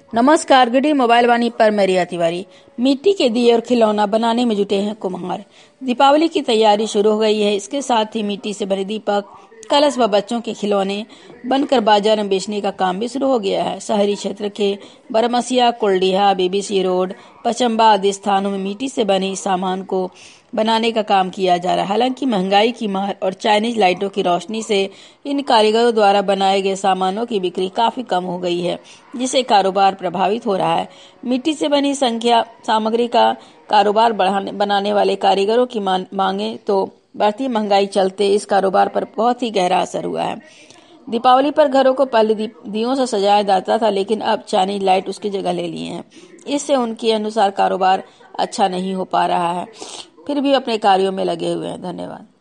नमस्कार, गुडी मोबाइल वाणी पर मैं रिया तिवारी। मिट्टी के दिए और खिलौना बनाने में जुटे हैं कुम्हार। दीपावली की तैयारी शुरू हो गई है। इसके साथ ही मिट्टी से बने दीपक, कलश व बच्चों के खिलौने बनकर बाजार में बेचने का काम भी शुरू हो गया है। शहरी क्षेत्र के बरमसिया, कुलडीहा, बीबीसी रोड, पचम्बा आदि स्थानों में मिट्टी से बने इस सामान को बनाने का काम किया जा रहा है। हालांकि महंगाई की मार और चाइनीज लाइटों की रोशनी से इन कारीगरों द्वारा बनाए गए सामानों की बिक्री काफी कम हो गई है, जिससे कारोबार प्रभावित हो रहा है। मिट्टी से बनी संख्या सामग्री का कारोबार बनाने वाले कारीगरों की मांगे तो बढ़ती महंगाई चलते इस कारोबार पर बहुत ही गहरा असर हुआ है। दीपावली पर घरों को पहले दियों से सजाया जाता था, लेकिन अब चाइनीज लाइट उसकी जगह ले लिए हैं। इससे उनके अनुसार कारोबार अच्छा नहीं हो पा रहा है, फिर भी अपने कार्यों में लगे हुए हैं। धन्यवाद।